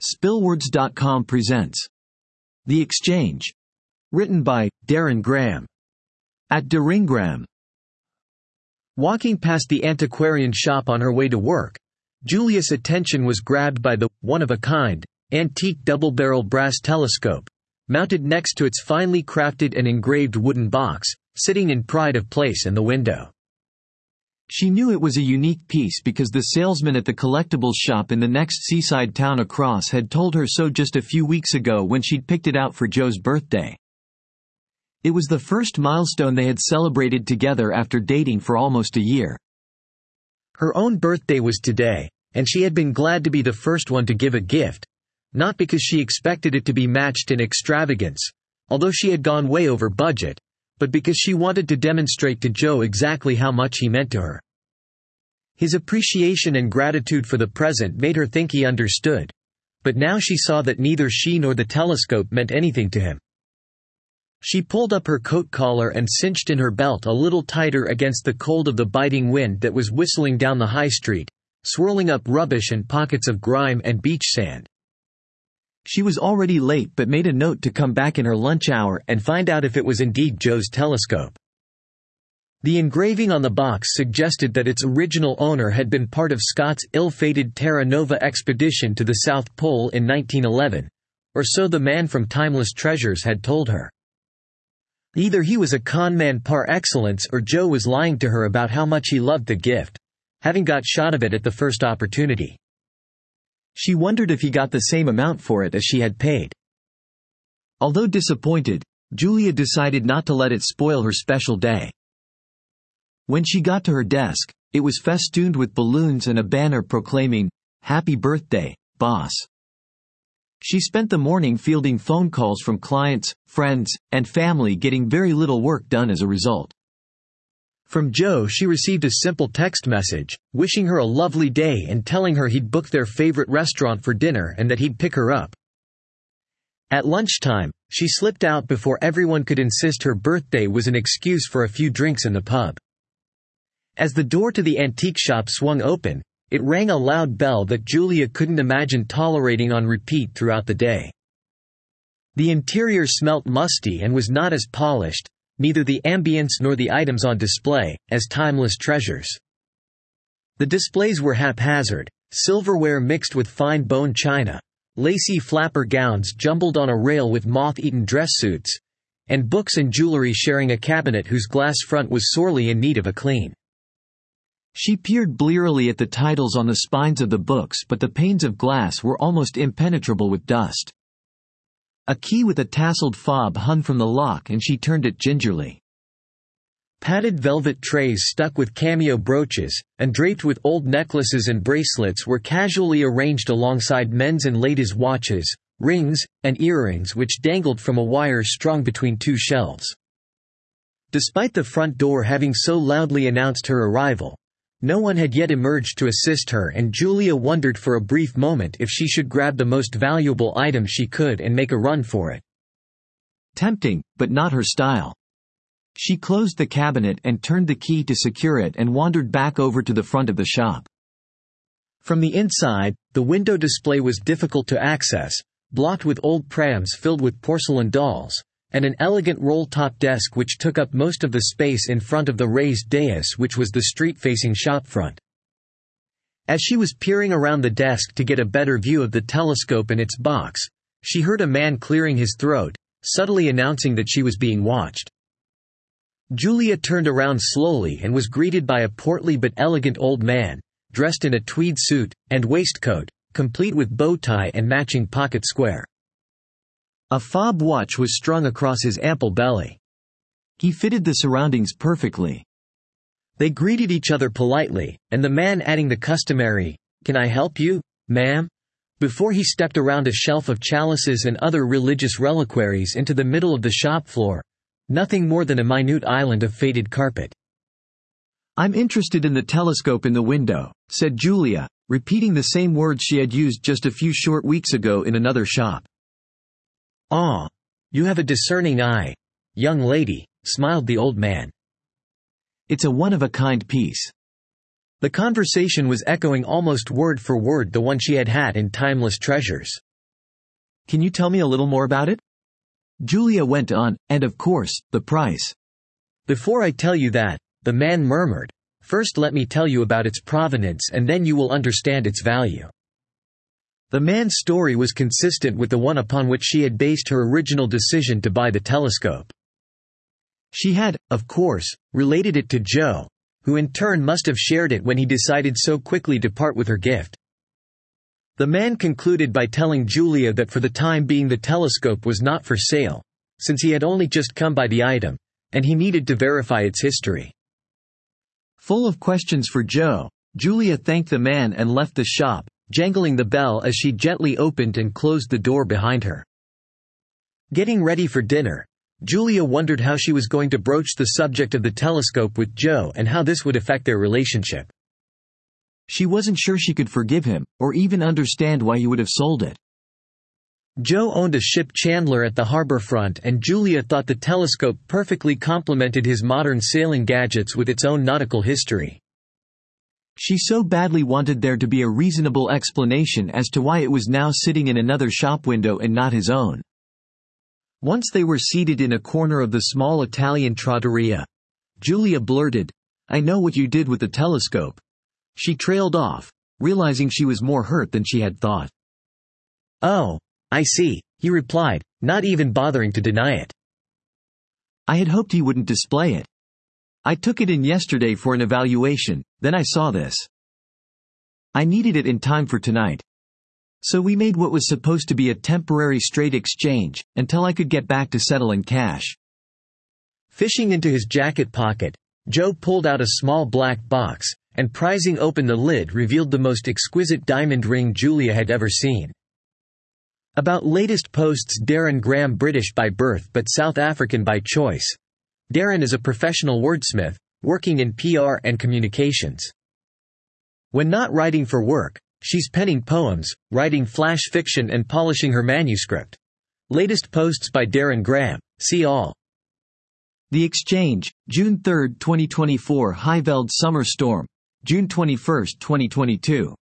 Spillwords.com presents The Exchange. Written by Darren Graham. At Daringram. Walking past the antiquarian shop on her way to work, Julia's attention was grabbed by the one-of-a-kind, antique double-barrel brass telescope, mounted next to its finely crafted and engraved wooden box, sitting in pride of place in the window. She knew it was a unique piece because the salesman at the collectibles shop in the next seaside town across had told her so just a few weeks ago when she'd picked it out for Joe's birthday. It was the first milestone they had celebrated together after dating for almost a year. Her own birthday was today, and she had been glad to be the first one to give a gift, not because she expected it to be matched in extravagance, although she had gone way over budget, but because she wanted to demonstrate to Joe exactly how much he meant to her. His appreciation and gratitude for the present made her think he understood, but now she saw that neither she nor the telescope meant anything to him. She pulled up her coat collar and cinched in her belt a little tighter against the cold of the biting wind that was whistling down the high street, swirling up rubbish and pockets of grime and beach sand. She was already late but made a note to come back in her lunch hour and find out if it was indeed Joe's telescope. The engraving on the box suggested that its original owner had been part of Scott's ill-fated Terra Nova expedition to the South Pole in 1911, or so the man from Timeless Treasures had told her. Either he was a con man par excellence or Joe was lying to her about how much he loved the gift, having got shot of it at the first opportunity. She wondered if he got the same amount for it as she had paid. Although disappointed, Julia decided not to let it spoil her special day. When she got to her desk, it was festooned with balloons and a banner proclaiming, "Happy birthday, boss." She spent the morning fielding phone calls from clients, friends, and family, getting very little work done as a result. From Joe she received a simple text message, wishing her a lovely day and telling her he'd booked their favorite restaurant for dinner and that he'd pick her up. At lunchtime, she slipped out before everyone could insist her birthday was an excuse for a few drinks in the pub. As the door to the antique shop swung open, it rang a loud bell that Julia couldn't imagine tolerating on repeat throughout the day. The interior smelt musty and was not as polished, neither the ambience nor the items on display, as Timeless Treasures. The displays were haphazard, silverware mixed with fine bone china, lacy flapper gowns jumbled on a rail with moth-eaten dress suits, and books and jewelry sharing a cabinet whose glass front was sorely in need of a clean. She peered blearily at the titles on the spines of the books, but the panes of glass were almost impenetrable with dust. A key with a tasseled fob hung from the lock and she turned it gingerly. Padded velvet trays stuck with cameo brooches, and draped with old necklaces and bracelets were casually arranged alongside men's and ladies' watches, rings, and earrings which dangled from a wire strung between two shelves. Despite the front door having so loudly announced her arrival, no one had yet emerged to assist her, and Julia wondered for a brief moment if she should grab the most valuable item she could and make a run for it. Tempting, but not her style. She closed the cabinet and turned the key to secure it and wandered back over to the front of the shop. From the inside, the window display was difficult to access, blocked with old prams filled with porcelain dolls, and an elegant roll-top desk which took up most of the space in front of the raised dais which was the street-facing shopfront. As she was peering around the desk to get a better view of the telescope in its box, she heard a man clearing his throat, subtly announcing that she was being watched. Julia turned around slowly and was greeted by a portly but elegant old man, dressed in a tweed suit and waistcoat, complete with bow tie and matching pocket square. A fob watch was strung across his ample belly. He fitted the surroundings perfectly. They greeted each other politely, and the man adding the customary, "Can I help you, ma'am?" before he stepped around a shelf of chalices and other religious reliquaries into the middle of the shop floor, nothing more than a minute island of faded carpet. "I'm interested in the telescope in the window," said Julia, repeating the same words she had used just a few short weeks ago in another shop. "Ah, you have a discerning eye, young lady," smiled the old man. "It's a one-of-a-kind piece." The conversation was echoing almost word for word the one she had had in Timeless Treasures. Can you tell me a little more about it? Julia went on, and of course, the price. Before I tell you that, the man murmured, first let me tell you about its provenance and then you will understand its value. The man's story was consistent with the one upon which she had based her original decision to buy the telescope. She had, of course, related it to Joe, who in turn must have shared it when he decided so quickly to part with her gift. The man concluded by telling Julia that for the time being the telescope was not for sale, since he had only just come by the item, and he needed to verify its history. Full of questions for Joe, Julia thanked the man and left the shop, jangling the bell as she gently opened and closed the door behind her. Getting ready for dinner, Julia wondered how she was going to broach the subject of the telescope with Joe and how this would affect their relationship. She wasn't sure she could forgive him, or even understand why he would have sold it. Joe owned a ship chandler at the harbor front, and Julia thought the telescope perfectly complemented his modern sailing gadgets with its own nautical history. She so badly wanted there to be a reasonable explanation as to why it was now sitting in another shop window and not his own. Once they were seated in a corner of the small Italian trattoria, Julia blurted, "I know what you did with the telescope." She trailed off, realizing she was more hurt than she had thought. "Oh, I see," he replied, not even bothering to deny it. "I had hoped he wouldn't display it. I took it in yesterday for an evaluation, then I saw this. I needed it in time for tonight. So we made what was supposed to be a temporary straight exchange, until I could get back to settling cash." Fishing into his jacket pocket, Joe pulled out a small black box, and prizing open the lid revealed the most exquisite diamond ring Julia had ever seen. About latest posts: Darren Graham, British by birth but South African by choice. Darren is a professional wordsmith, working in PR and communications. When not writing for work, she's penning poems, writing flash fiction and polishing her manuscript. Latest posts by Darren Graham, see all. The Exchange, June 3, 2024. Highveld Summer Storm, June 21, 2022.